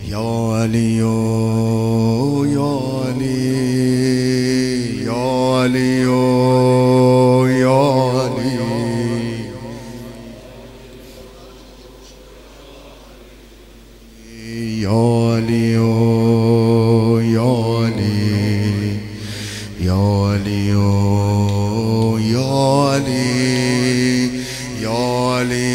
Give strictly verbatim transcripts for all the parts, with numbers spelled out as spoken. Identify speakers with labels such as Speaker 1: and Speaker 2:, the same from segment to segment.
Speaker 1: یا علی یا علی یا علی یا علی یا علی یا علی یا علی یا علی یا علی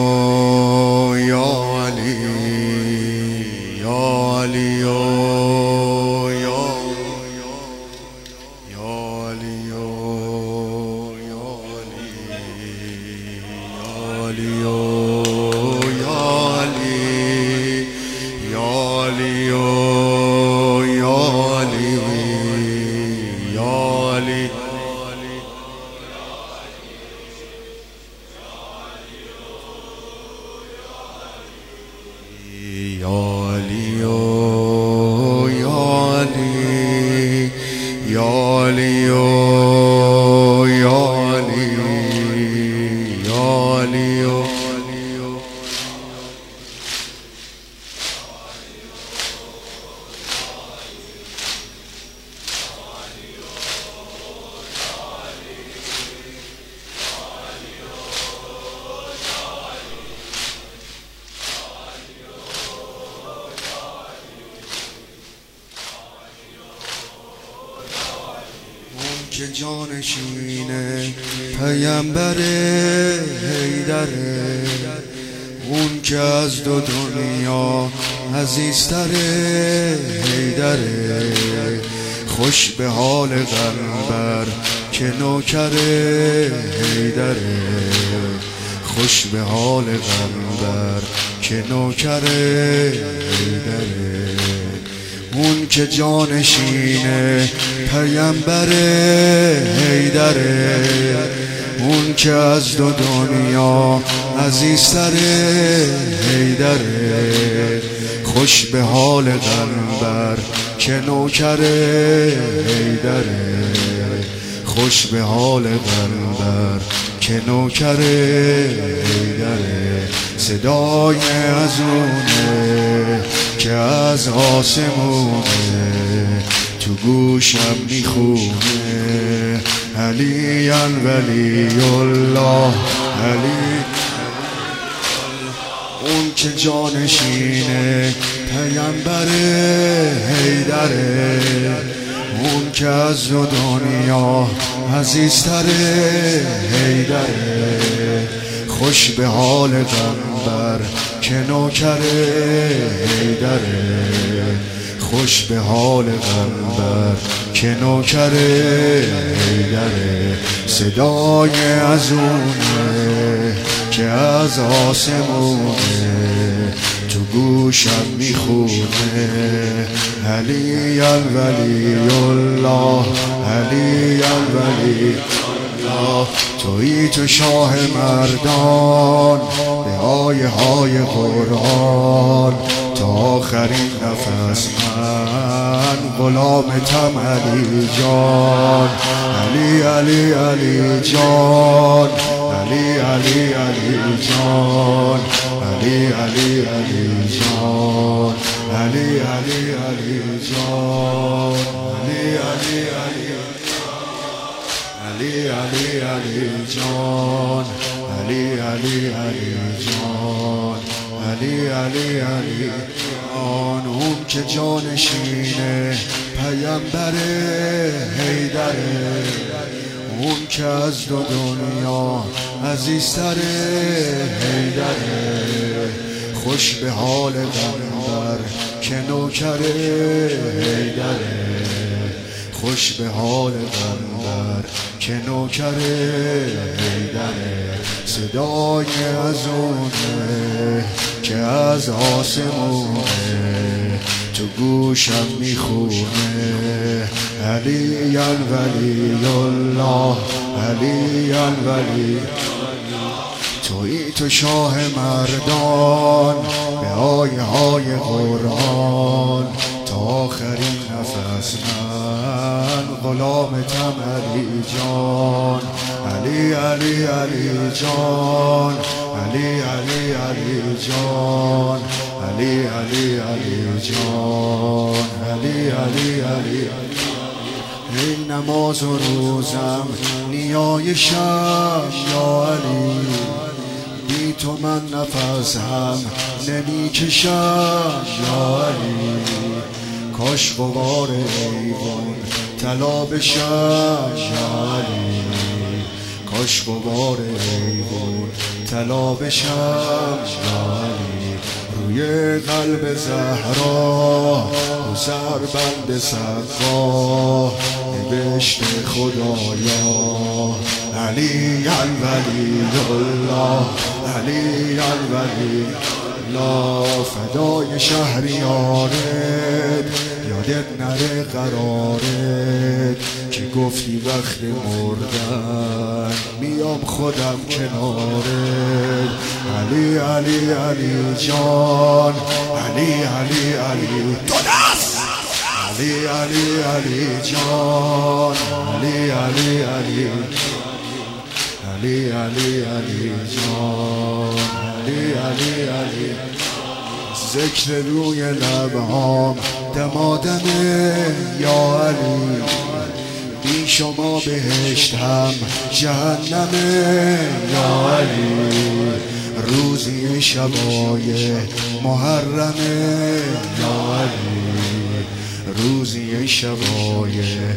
Speaker 1: که جانشینه پیامبر حیدره، اون که از دو دنیا عزیزتره حیدره. خوش به حال قلبر که نوکره حیدره، خوش به حال قلبر که نوکره حیدره. اون که جانشینه پیامبر حیدره، اون که از دو دنیا عزیزتره حیدره. خوش به حال قلبر که نوکره حیدره، خوش به حال قلبر که نوکره حیدره. صدای ازونه که از آسمونه تو گوشم میخونه، علی ولی الله علی. اون که جانشینه پیامبر حیدره، اون که از دو دنیا عزیزتره حیدره. خوش به حال قلبر که نوکره حیدره، خوش به حال قلبر که نوکره حیدره. صدای ازونه که از آسمونه تو گوشم میخونه، علی ولی الله علی ولی الله. تویی تو شاه مردان به آیه های قرآن، تا آخرین نفس من غلامتم علی جان. علی علی علی جان، علی علی علی جان، علی علی علی جان، علی علی علی جان، علی علی علی علی علی علی جان، علی علی علی جان، علی علی علی جان. اون که جانشینه پیامبر حیدره، اون که از دو دنیا عزیزتره حیدره. خوش به حال قلبر که نوکره حیدره، خوش به حال قلبر که نوکره حیدره. صدای ازونه که از آسمونه تو گوشم میخونه، علی ولی الله علی ولی. تویی تو شاه مردان به آیه های قرآن، تا آخرین نفس من غلامتم علی جان. علی علی علی جان، علی علی علی جان، علی علی علی جان، علی علی علی. ای نماز و روزم نیای شب یا علی، بی تو من نفس هم نمی کشم یا علی. کاش غبار ایوان طلا بشم یا علی، کاش غبار ایوان طلا بشم یا علی. روی قلب زهرا گذر بند سقا نوشته خدایا علی الولی الله، علی الولی الله. فدای شهریارت یادت نره قرارت که گفتی وقت مردن میام خودم کنارت. علی علی علی جان، علی علی علی دو دست، علی علی علی جان، علی علی علی، علی علی علی جان، علی علی علی. ذکر روی لبهام دمادمه یا علی، بی شما بهشت هم جهنمه یا علی. روزی شبای محرمه یا علی، روزی شبای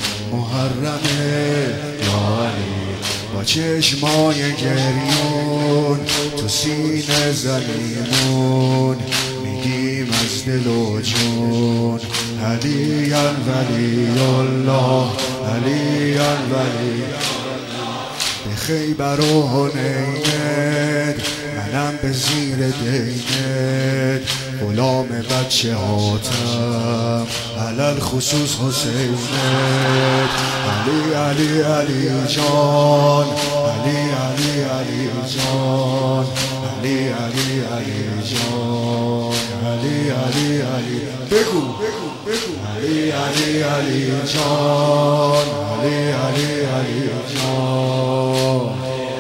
Speaker 1: محرمه یا علی. با چشمای گریون تو سینه زلیمون میگیم از دل و جون علی الولی الله، علی الولی. به خیبر و حنینت منم به زیر دینت غلام بچه هاتم علل خصوص حسینت. علی علی علی جان، علی علی علی جان، علی علی علی جان، علی علی علی. بگو علی علی علی جان، علی علی علی جان.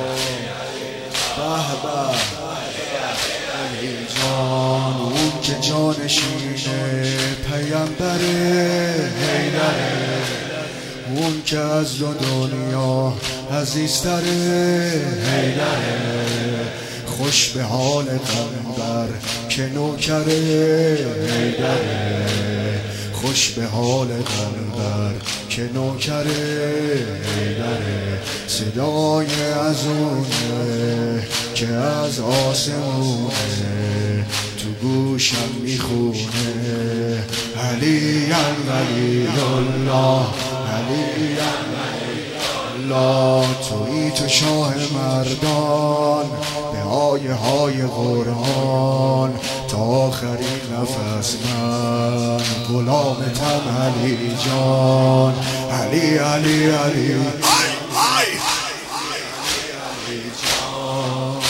Speaker 1: به به علی جان، اون که جانشینه پیامبر حیدره، اون که از دو دنیا عزیزتره حیدره. خوش به حال قنبر که نوکره حیدره، خوش به حال قنبر که نوکره حیدره. صدای از اونه که از آسمونه تو گوشم میخونه علی الولی الله، علی الولی الله. تویی تو شاه مردان به آیه های قرآن، تا آخرین نفس من غلامتم علی جان. علی علی علی علی جان،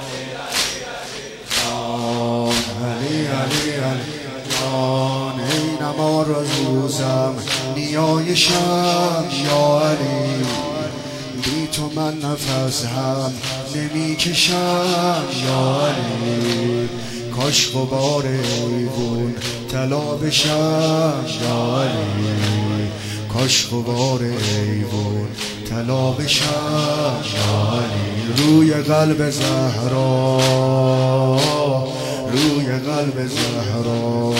Speaker 1: علی علی علی جان. ای نماز روزم نیای شب یا علی، بی تو من نفس هم نمی کشم یا علی. کاش غبار ایوون طلا بشم یا علی، کاش غبار ایوون طلا بشم یا علی. روی قلب زهرا، روی قلب زهرا،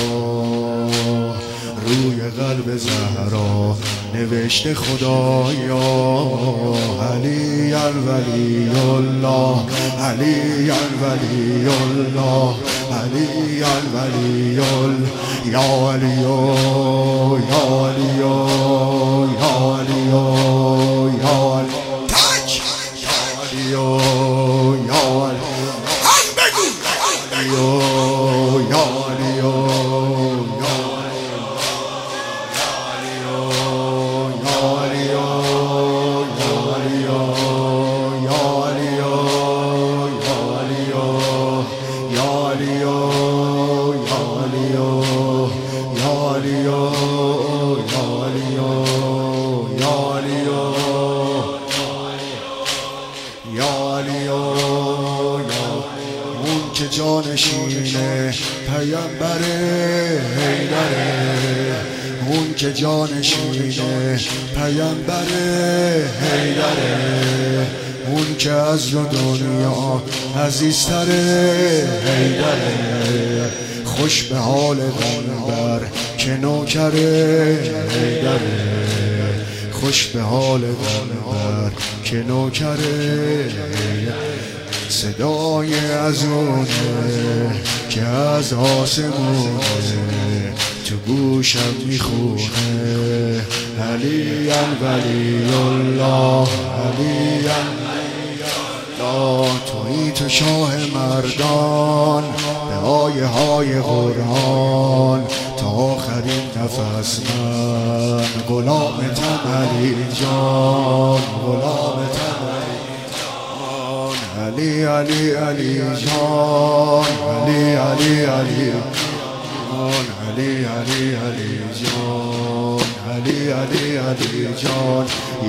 Speaker 1: روی قلب زهرا نوشته خدایا علی الولی الله، علی الولی الله، علی الولی الله. یا علی یا علی یا علی یا علی تاج، یا علی یا علی هم بگو یا علی جانشینه پیامبر که جانشین پیامبر حیدره، اون که از دو دنیا عزیزتره حیدره، خوش به حال دنبر که نوکره حیدره، خوش به حال دنبر که نوکره. صدای از اونه که از آسمونه تو گوشم میخونه، علی ولی الله، علی الله، تویی تو شاه مردان به آیه های قرآن، تا آخرین نفس من غلامتم علی جان، غلامتم علی علی علی جان، علی علی علی جان، علی علی علی جان، علی علی علی جان.